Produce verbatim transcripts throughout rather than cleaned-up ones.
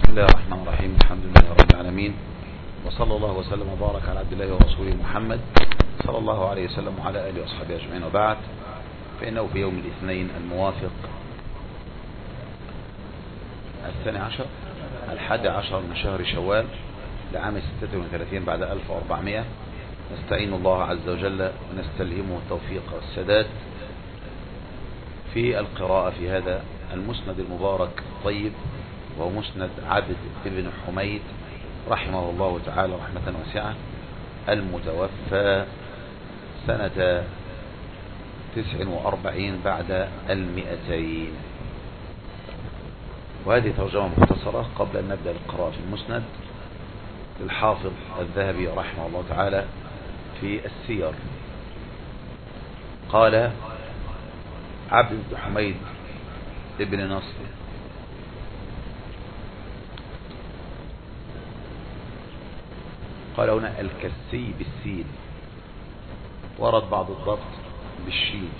الله الرحمن الرحيم. الحمد لله رب العالمين، وصلى الله وسلم وبارك على عبد الله ورسوله محمد صلى الله عليه وسلم وعلى آله وصحبه أجمعين، وبعد، فإنه في يوم الاثنين الموافق الثاني عشر الحادي عشر من شهر شوال لعام ستة وثلاثين بعد ألف وأربعمائة، نستعين الله عز وجل ونستلهمه التوفيق والسداد في القراءة في هذا المسند المبارك الطيب، وهو مسند عبد بن حميد رحمه الله تعالى رحمة واسعة، المتوفى سنة تسع وأربعين بعد المئتين. وهذه ترجمة مختصرة قبل أن نبدأ القراءة في المسند للحافظ الذهبي رحمه الله تعالى في السير. قال عبد بن حميد ابن نصر قال هنا الكسي بالسين، ورد بعض الضبط بالشين.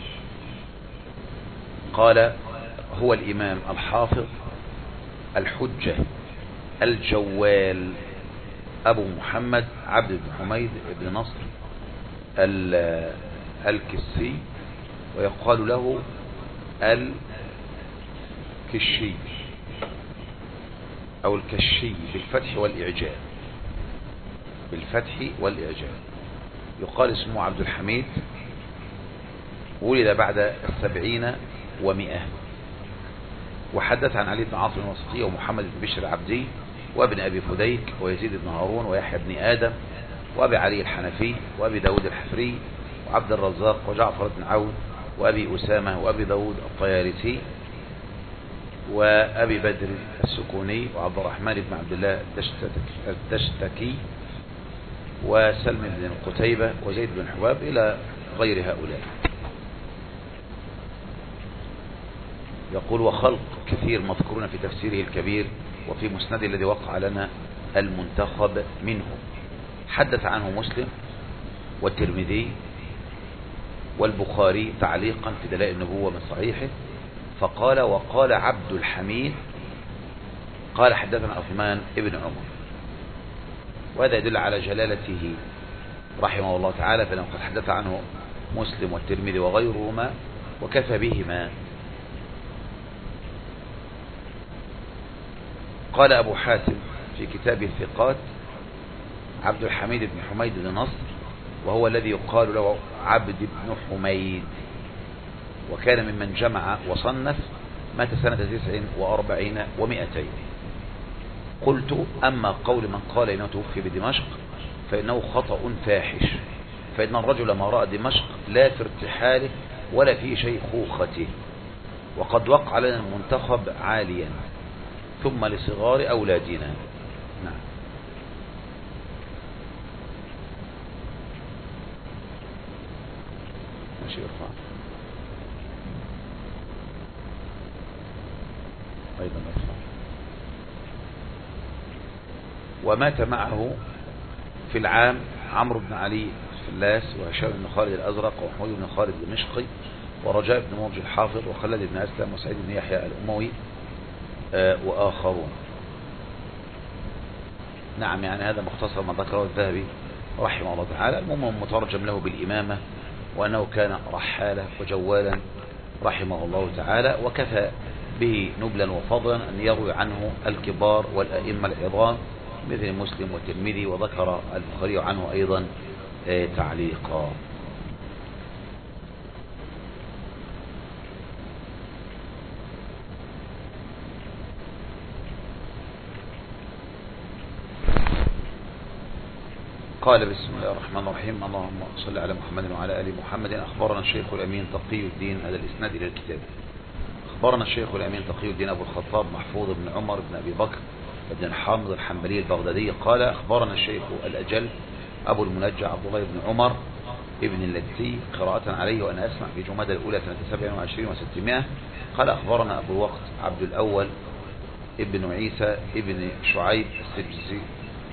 قال هو الإمام الحافظ الحجة الجوال أبو محمد عبد بن حميد ابن نصر الكسي، ويقال له الكشي أو الكشي بالفتح والإعجاب، بالفتح والإعجاب. يقال اسمه عبد الحميد، ولد بعد السبعين ومئة، وحدث عن علي بن عاصم الوسطي ومحمد بن بشر العبدي وابن أبي فديك ويزيد بن هارون ويحيى بن آدم وأبي علي الحنفي وأبي داود الحفري وعبد الرزاق وجعفر بن عون وأبي أسامة وأبي داود الطيالسي وأبي بدر السكوني وعبد الرحمن بن عبد الله الدشتكي وسلم بن قتيبة وزيد بن حباب إلى غير هؤلاء. يقول وخلق كثير مذكورون في تفسيره الكبير وفي مسنده الذي وقع لنا المنتخب منه. حدث عنه مسلم والترمذي والبخاري تعليقا في دلائل النبوة من صحيحه، فقال وقال عبد الحميد قال حدثنا عثمان ابن عمر. وهذا يدل على جلالته رحمه الله تعالى، فإنه قد حدث عنه مسلم والترمذي وغيرهما وكفى بهما. قال أبو حاتم في كتاب الثقات عبد الحميد بن حميد بن نصر، وهو الذي يقال له عبد بن حميد، وكان ممن جمع وصنف، مات سنة تسع وأربعين ومئتين. قلت أما قول من قال إنه توفي بدمشق فإنه خطأ فاحش، فإن الرجل ما رأى دمشق لا في ارتحاله ولا في شيخوخته، وقد وقع لنا المنتخب عاليا ثم لصغار أولادنا. نعم. ماشي ارفع أيضا ارفع. ومات معه في العام عمرو بن علي الفلاس وهشام بن خالد الأزرق ومحمود بن خالد الدمشقي ورجاء بن مرج الحافظ وخالد بن أسلم وسعيد بن يحيى الأموي آه وآخرون. نعم، يعني هذا مختصر ما ذكره الذهبي رحمه الله تعالى. المهم مترجم له بالإمامة، وأنه كان رحالا وجوالا رحمه الله تعالى، وكفى به نبلا وفضلا أن يروي عنه الكبار والأئمة العظام مثل مسلم والترمذي، وذكر البخاري عنه أيضا آه تعليقا. قال بسم الله الرحمن الرحيم. اللهم صل على محمد وعلى آل محمد. أخبرنا الشيخ الأمين تقي الدين، هذا الإسناد إلى الكتاب. أخبرنا الشيخ الأمين تقي الدين أبو الخطاب محفوظ بن عمر بن أبي بكر بن حامد الحنبلي البغدادي قال أخبرنا الشيخ الأجل أبو المنجع عبد الله بن عمر ابن اللتي قراءة عليه وأنا أسمع في جمادى الأولى سنة سبع وعشرين وستمائة. قال أخبرنا أبو الوقت عبد الأول ابن عيسى ابن شعيب السجزي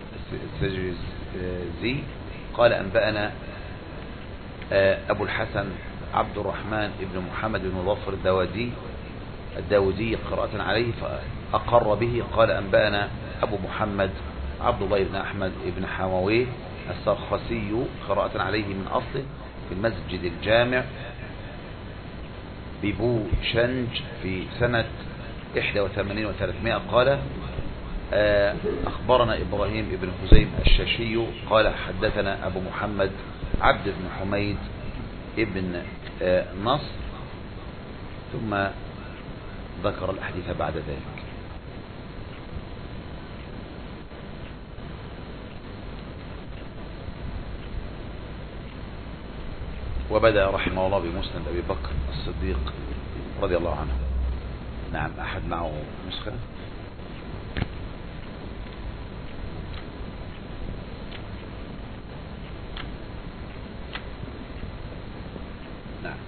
السجزي قال أنبأنا أبو الحسن عبد الرحمن ابن محمد بن مظفر الداودي الداودي قراءة عليه فأقر به. قال أنبأنا أبو محمد عبد الله بن أحمد بن حمويه السرخسي قراءة عليه من أصله في المسجد الجامع ببوشنج في سنة إحدى وثمانين وثلاثمائة. قال أخبرنا إبراهيم بن خزيم الشاشي قال حدثنا أبو محمد عبد بن حميد ابن نصر، ثم ذكر الحديث بعد ذلك. وبدأ رحمه الله بمسند أبي بكر الصديق رضي الله عنه. نعم، أحد معه نسخة؟ نعم.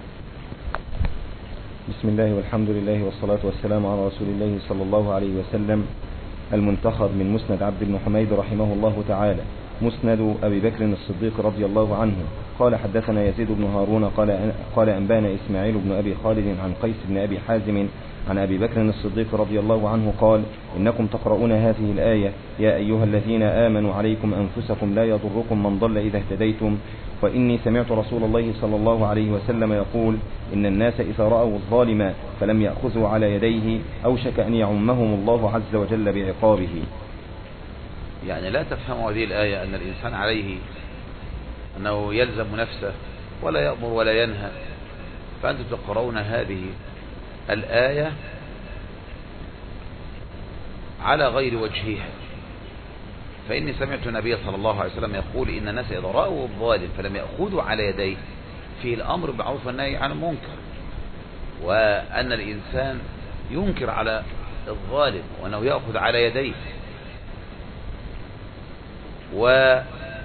بسم الله والحمد لله والصلاة والسلام على رسول الله صلى الله عليه وسلم. المنتخب من مسند عبد بن حميد رحمه الله تعالى. مسند أبي بكر الصديق رضي الله عنه قال حدثنا يزيد بن هارون قال قال أنبانا إسماعيل بن أبي خالد عن قيس بن أبي حازم عن أبي بكر الصديق رضي الله عنه قال إنكم تقرؤون هذه الآية يا أيها الذين آمنوا عليكم أنفسكم لا يضركم من ضل إذا اهتديتم، وإني سمعت رسول الله صلى الله عليه وسلم يقول إن الناس إذا رأوا الظالم فلم يأخذوا على يديه أوشك أن يعمهم الله عز وجل بعقابه. يعني لا تفهموا هذه الآية أن الإنسان عليه أنه يلزم نفسه ولا يأمر ولا ينهى، فأنتم تقرؤون هذه الآية على غير وجهها. فإني سمعت النبي صلى الله عليه وسلم يقول إن الناس إذا رأوا الظالم فلم يأخذوا على يديه في الأمر بالمعروف والنهي عن المنكر، وأن الإنسان ينكر على الظالم وأنه يأخذ على يديه. ولا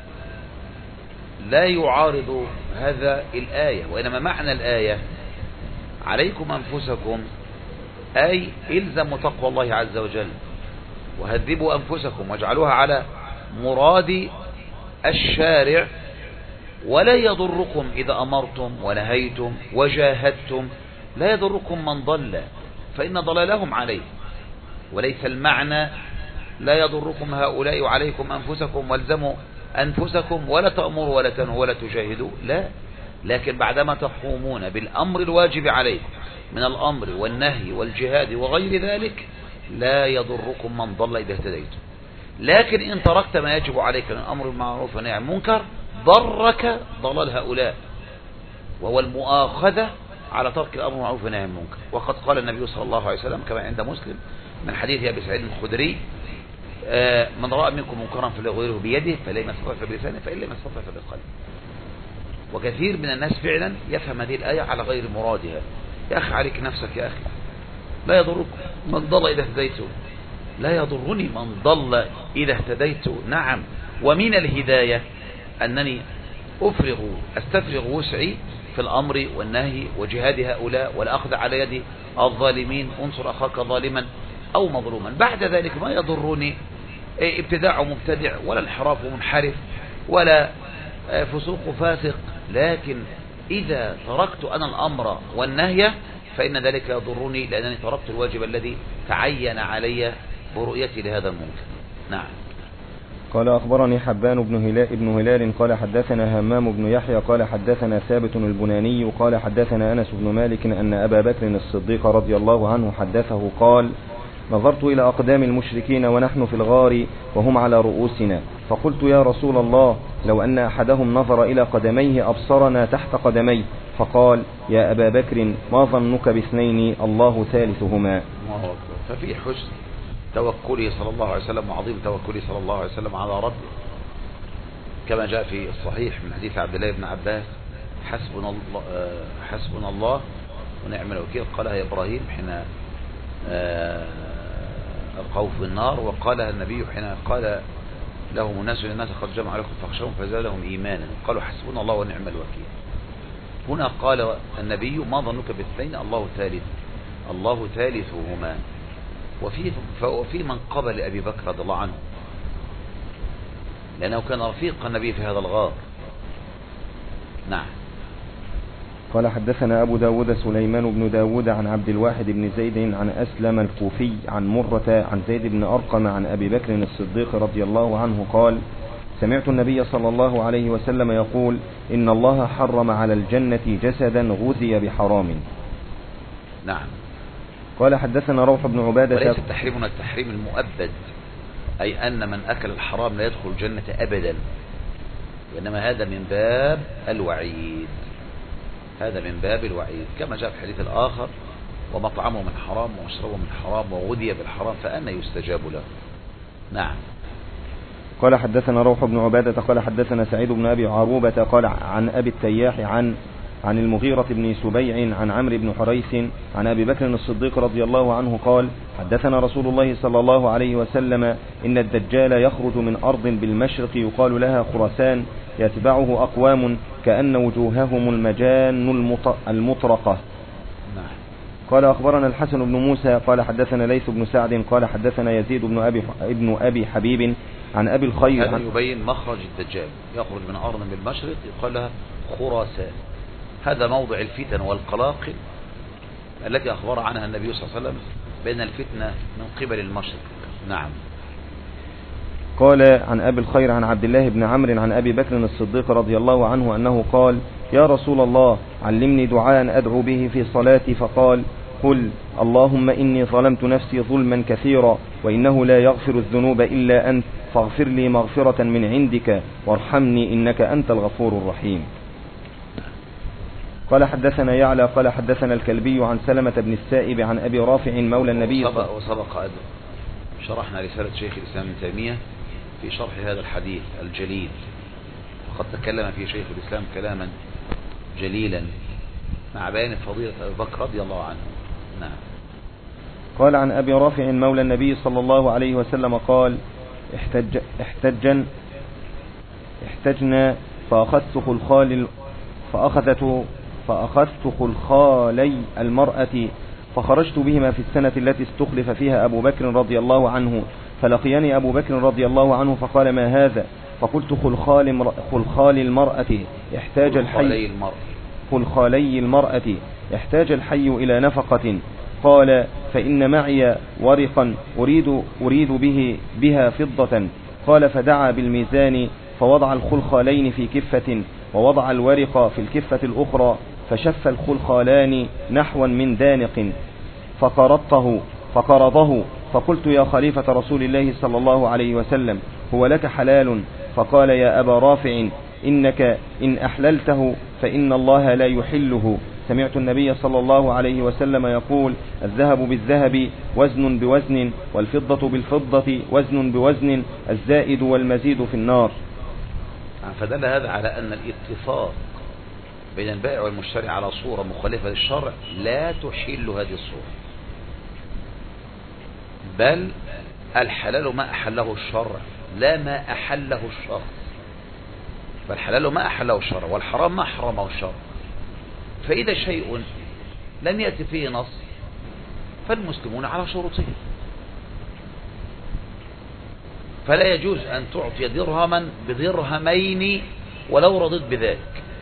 يعارض هذا الآية، وإنما معنى الآية عليكم أنفسكم أي إلزموا تقوى الله عز وجل وهذبوا أنفسكم واجعلوها على مراد الشارع، ولا يضركم إذا أمرتم ونهيتم وجاهدتم، لا يضركم من ضل فإن ضلالهم عليه. وليس المعنى لا يضركم هؤلاء وعليكم أنفسكم والزموا أنفسكم ولا تأمروا ولا تنهوا ولا تجاهدوا، لا، لكن بعدما تقومون بالأمر الواجب عليكم من الأمر والنهي والجهاد وغير ذلك لا يضركم من ضل إذا اهتديتم. لكن إن تركت ما يجب عليك من أمر المعروف والنهي عن المنكر ضرك ضلال هؤلاء، وهو المؤاخذة على ترك الأمر المعروف والنهي عن المنكر. وقد قال النبي صلى الله عليه وسلم كما عند مسلم من حديث أبي سعيد الخدري من رأى منكم منكرا فليغيره بيده فلا يستطع فبلسانه فإن لم يستطع فبقلبه. وكثير من الناس فعلا يفهم هذه الآية على غير مرادها. يا أخي عليك نفسك يا أخي، لا يضرك من ضل إذا اهتديت، لا يضرني من ضل إذا اهتديت. نعم، ومن الهداية أنني أفرغ أستفرغ وسعي في الأمر والنهي وجهاد هؤلاء والأخذ على يد الظالمين. انصر أخاك ظالما أو مظلوما. بعد ذلك ما يضرني ابتداع مبتدع ولا انحراف منحرف ولا فسوق فاسق، لكن إذا تركت أنا الأمر والنهي فإن ذلك يضرني لأنني تركت الواجب الذي تعين علي برؤيتي لهذا المنكر. نعم. قال أخبرني حبان بن هلال, بن هلال قال حدثنا همام بن يحيى قال حدثنا ثابت البناني قال حدثنا أنس بن مالك أن أبا بكر الصديق رضي الله عنه حدثه قال نظرت إلى أقدام المشركين ونحن في الغار وهم على رؤوسنا، فقلت يا رسول الله لو أن أحدهم نظر إلى قدميه أبصرنا تحت قدميه، فقال يا أبا بكر ما ظنك باثنين الله ثالثهما. ففي حسن توكله صلى الله عليه وسلم وعظيم توكله صلى الله عليه وسلم على ربه، كما جاء في الصحيح من حديث عبد الله بن عباس حسبنا الله, حسبنا الله ونعم الوكيل قالها إبراهيم حين ألقوا في النار، وقالها النبي حين قال لهم الناس للناس قد جمع لكم فاخشوهم فزادهم إيمانا، قالوا حسبنا الله ونعم الوكيل. هنا قال النبي ما ظنك باثنين الله ثالث الله ثالثهما. وفي وفي من قبل أبي بكر رضي الله عنه لأنه كان رفيق النبي في هذا الغار. نعم. قال حدثنا أبو داود سليمان بن داود عن عبد الواحد بن زيد عن أسلم الكوفي عن مرة عن زيد بن أرقم عن أبي بكر الصديق رضي الله عنه قال سمعت النبي صلى الله عليه وسلم يقول إن الله حرم على الجنة جسدا غذي بحرام. نعم. قال حدثنا روح بن عبادة. وليس تحريمنا التحريم المؤبد، أي أن من أكل الحرام لا يدخل الجنة أبدا، وإنما هذا من باب الوعيد، هذا من باب الوعيد، كما جاء في الحديث الآخر ومطعمه من حرام ومشربه من حرام وغذي بالحرام فأنا يستجاب له. نعم. قال حدثنا روح بن عبادة قال حدثنا سعيد بن أبي عروبة قال عن أبي التياح عن عن المغيرة بن سبيع عن عمرو بن حريث عن أبي بكر الصديق رضي الله عنه قال حدثنا رسول الله صلى الله عليه وسلم إن الدجال يخرج من أرض بالمشرق يقال لها خراسان يتبعه أقوام كأن وجوههم المجان المطرقة. قال أخبرنا الحسن بن موسى قال حدثنا ليث بن سعد قال حدثنا يزيد بن أبي, ابن أبي حبيب عن أبي الخير. هذا يبين مخرج الدجال، يخرج من أرض بالمشرق يقال لها خراسان، هذا موضع الفتن والقلاقل التي أخبر عنها النبي صلى الله عليه وسلم بين الفتنة من قبل المشرق. نعم. قال عن أبي الخير عن عبد الله بن عمرو عن أبي بكر الصديق رضي الله عنه أنه قال يا رسول الله علمني دعاء أدعو به في صلاتي، فقال قل اللهم إني ظلمت نفسي ظلما كثيرا وإنه لا يغفر الذنوب إلا أنت فاغفر لي مغفرة من عندك وارحمني إنك أنت الغفور الرحيم. قال حدثنا يعلى قال حدثنا الكلبي عن سلمة بن السائب عن أبي رافع مولى النبي وسبق, وسبق أدب شرحنا رسالة شيخ الإسلام ابن تيمية في شرح هذا الحديث الجليل، وقد تكلم في شيخ الإسلام كلاما جليلا مع بيان فضيلة أبي بكر رضي الله عنه. نعم. قال عن أبي رافع مولى النبي صلى الله عليه وسلم قال احتج احتجن احتجنا فأخذت خلخال فأخذت فأخذت خلخالي المرأة فخرجت بهما في السنة التي استخلف فيها أبو بكر رضي الله عنه، فلقيني أبو بكر رضي الله عنه فقال ما هذا؟ فقلت خلخال خلخال المرأة احتاج الحي خلخالي المرأة يحتاج الحي إلى نفقة. قال فإن معي ورقا أريد, أريد به بها فضة. قال فدعا بالميزان فوضع الخلخالين في كفة ووضع الورق في الكفة الأخرى فشف الخلخالان نحوا من دانق فقرضته فقرضه فقلت يا خليفة رسول الله صلى الله عليه وسلم هو لك حلال؟ فقال يا أبا رافع إنك إن أحللته فإن الله لا يحله. سمعت النبي صلى الله عليه وسلم يقول الذهب بالذهب وزن بوزن والفضة بالفضة وزن بوزن الزائد والمزيد في النار. فدل هذا على أن الاتفاق بين البائع والمشتري على صورة مخالفة للشرع لا تحل هذه الصورة، بل الحلال ما أحله الشرع لا ما أحله الشخص، بل الحلال ما أحله الشرع والحرام ما حرمه الشرع. فإذا شيء لم يأتي فيه نص فالمسلمون على شروطهم، فلا يجوز أن تعطي درهما بدرهمين ولو رضيت بذلك،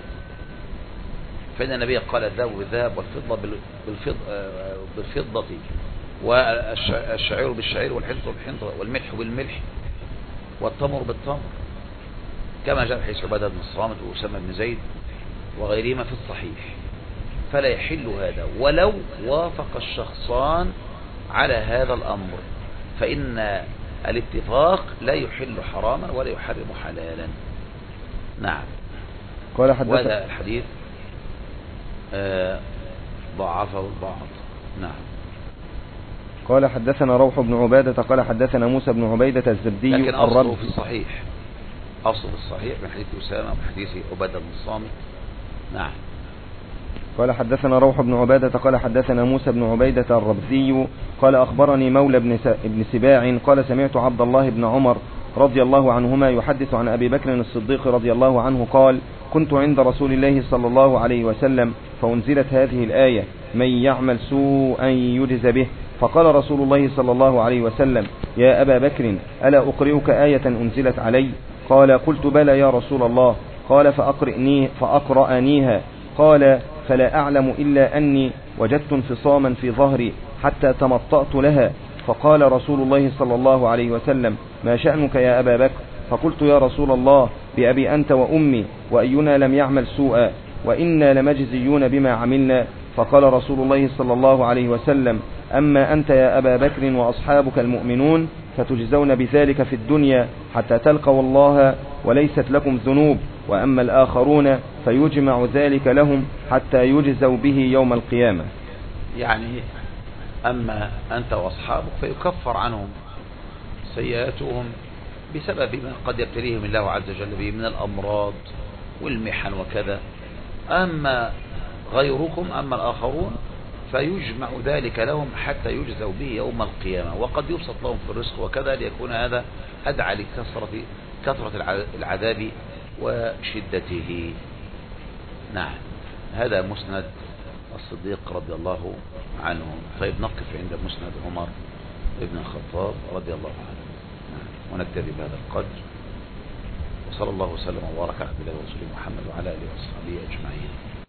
فإن النبي قال الذهب بالذهب والفضة بالفضة والشعير بالشعير والحنطة بالحنطة والملح بالملح والتمر بالتمر، كما جاء في حديث عبادة بن الصامت وأسامة بن زيد وغيرهما في الصحيح. فلا يحل هذا ولو وافق الشخصان على هذا الأمر، فإن الاتفاق لا يحل حراما ولا يحرم حلالا. نعم. قال حدث وهذا الحديث آه ضعفه البعض. نعم. قال حدثنا روح بن عبادة قال حدثنا موسى بن عبيدة الزبدي لكن أصله في الصحيح، أصل الصحيح من حديث أسامة ومن حديث عبادة بن الصامت. نعم. قال حدثنا روح بن عبادة قال حدثنا موسى بن عبيدة الربزي قال أخبرني مولى بن سباع قال سمعت عبد الله بن عمر رضي الله عنهما يحدث عن أبي بكر الصديق رضي الله عنه قال كنت عند رسول الله صلى الله عليه وسلم فأنزلت هذه الآية من يعمل سوءا يجز به، فقال رسول الله صلى الله عليه وسلم يا أبا بكر ألا أقرئك آية أنزلت علي؟ قال قلت بلى يا رسول الله. قال فأقرئني فأقرأنيها. قال فلا أعلم إلا أني وجدت انفصاما في ظهري حتى تمطأت لها. فقال رسول الله صلى الله عليه وسلم: ما شأنك يا أبا بكر؟ فقلت: يا رسول الله، بأبي أنت وأمي، وأينا لم يعمل سوءا، وإنا لمجزيون بما عملنا. فقال رسول الله صلى الله عليه وسلم: أما أنت يا أبا بكر وأصحابك المؤمنون فتجزون بذلك في الدنيا حتى تلقوا الله وليست لكم ذنوب، وأما الآخرون فيجمع ذلك لهم حتى يجزوا به يوم القيامة. يعني أما أنت وأصحابك فيكفر عنهم سيئاتهم بسبب ما قد يبتليهم الله عز وجل به من الأمراض والمحن وكذا. أما غيركم، أما الآخرون، فيجمع ذلك لهم حتى يجزوا به يوم القيامة، وقد يبسط لهم في الرزق وكذا، ليكون هذا أدعى لكثرة كثرة العذاب وشدته. نعم، هذا مسند الصديق رضي الله عنه. طيب نقف عند مسند عمر ابن الخطاب رضي الله عنه ونكتفي بهذا القدر، وصلى الله وسلم وبارك على عبد الله ورسوله محمد وعلى آله وصحبه أجمعين.